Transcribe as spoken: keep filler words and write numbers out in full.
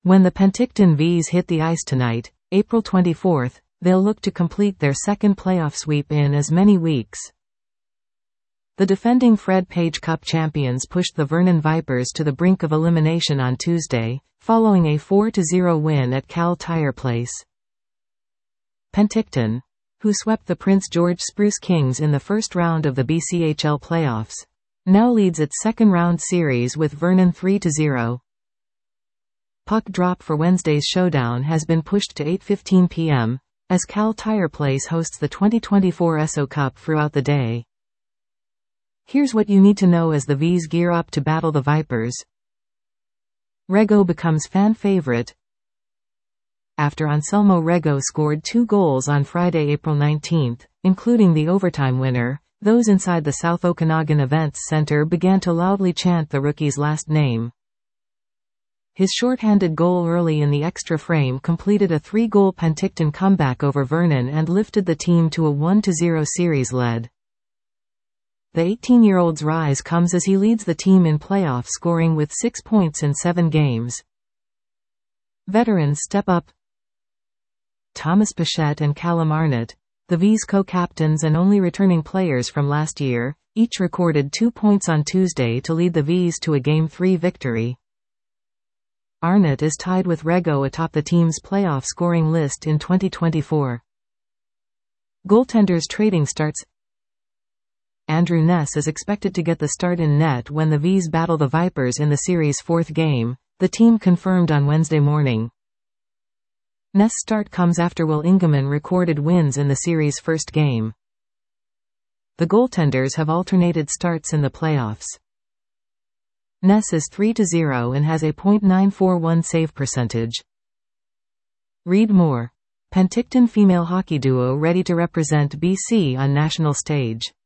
When the Penticton Vees hit the ice tonight, April twenty-fourth, they'll look to complete their second playoff sweep in as many weeks. The defending Fred Page Cup champions pushed the Vernon Vipers to the brink of elimination on Tuesday, following a four to zero win at Cal Tire Place. Penticton, who swept the Prince George Spruce Kings in the first round of the B C H L playoffs, now leads its second-round series with Vernon three to zero. Puck drop for Wednesday's showdown has been pushed to eight fifteen p m, as Cal Tire Place hosts the twenty twenty-four Esso Cup throughout the day. Here's what you need to know as the Vees gear up to battle the Vipers. Rego becomes fan favorite. After Anselmo Rego scored two goals on Friday, April nineteenth, including the overtime winner, those inside the South Okanagan Events Center began to loudly chant the rookie's last name. His shorthanded goal early in the extra frame completed a three-goal Penticton comeback over Vernon and lifted the team to a one to zero series lead. The eighteen-year-old's rise comes as he leads the team in playoff scoring with six points in seven games. Veterans step up. Thomas Bichette and Callum Arnott, the Vees co-captains and only returning players from last year, each recorded two points on Tuesday to lead the Vees to a Game three victory. Arnott is tied with Rego atop the team's playoff scoring list in twenty twenty-four. Goaltenders trading starts. Andrew Ness is expected to get the start in net when the Vees battle the Vipers in the series' fourth game, the team confirmed on Wednesday morning. Ness' start comes after Will Ingeman recorded wins in the series' first game. The goaltenders have alternated starts in the playoffs. Ness is three to zero and has a point nine four one save percentage. Read more. Penticton female hockey duo ready to represent B C on national stage.